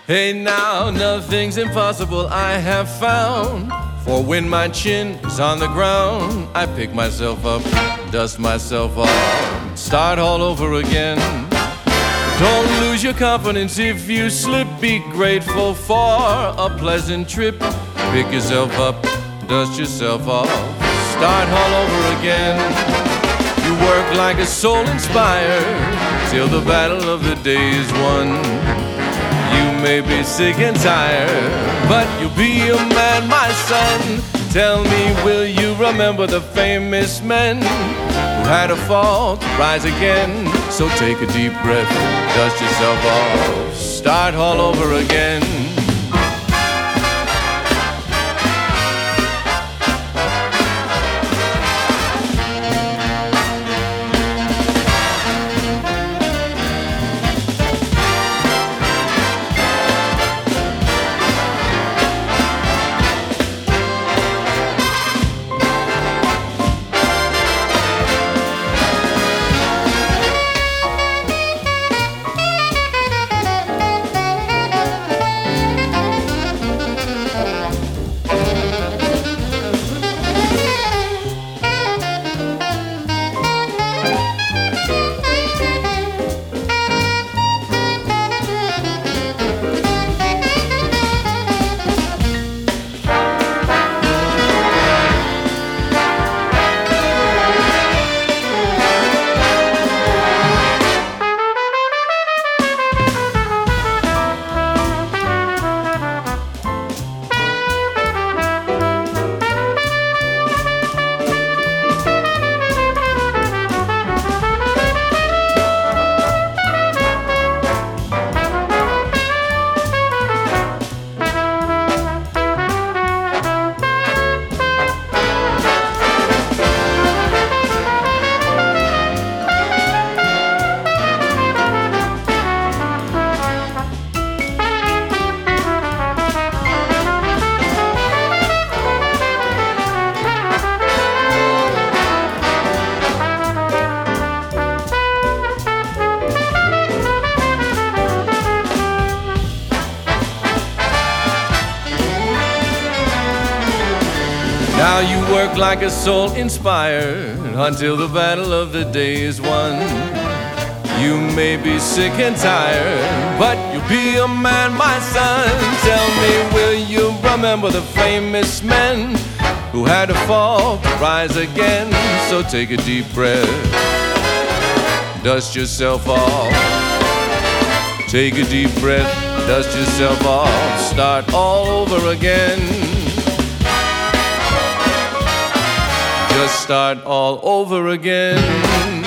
Hey now, nothing's impossible I have found. For when my chin is on the ground, I pick myself up, dust myself off, start all over again. Don't lose your confidence if you slip. Be grateful for a pleasant trip. Pick yourself up, dust yourself off, start all over again. You work like a soul inspired till the battle of the day is won. You may be sick and tired, but you'll be a man, my son. Tell me, will you remember the famous men who had a fall to rise again? So take a deep breath, dust yourself off, start all over again. Now you work like a soul inspired until the battle of the day is won. You may be sick and tired, but you'll be a man, my son. Tell me, will you remember the famous men who had to fall to rise again? So take a deep breath, dust yourself off. Take a deep breath, dust yourself off, start all over again. Just start all over again.